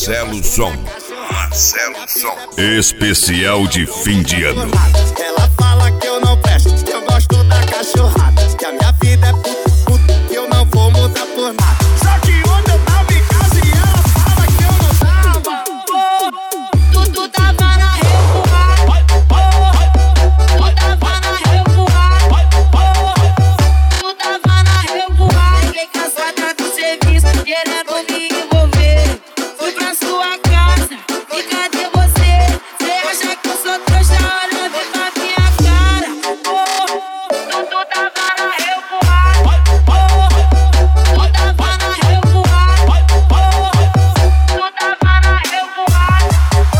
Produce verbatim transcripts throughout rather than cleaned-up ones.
Marcelo Som. Marcelo Som. Especial de fim de ano. Ela fala que eu não presto, que eu gosto da cachorrada, que a minha vida é puta, puta, que eu não vou mudar por nada. Só que ontem eu tava em casa e ela fala que eu não tava. Tu, tu tava na revoada, tu tava na revoada, tu tava na revoada. Fiquei cansada do serviço, querendo me envolver. Fui pra sua casa, e cadê você? Cê acha que eu sou trouxa? Olha, vem pra minha cara. Tu, tu tava na revoada, tu tava na revoada, tu tava na revoada.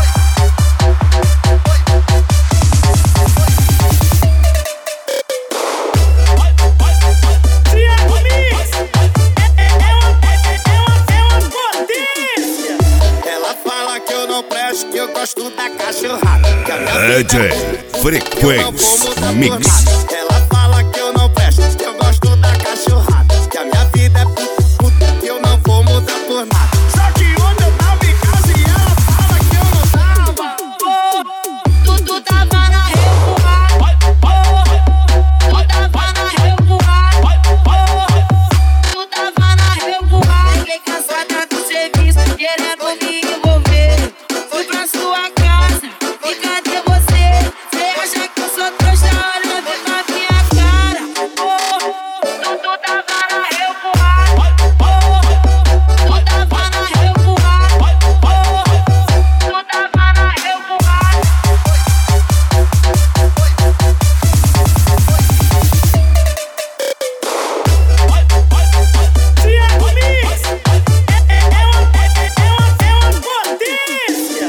Thiago Mix, é, é, é uma, é, é uma, é uma potência. Ela fala que eu não presto, que eu gosto da cachorrada, que a minha D J Frequência Mix.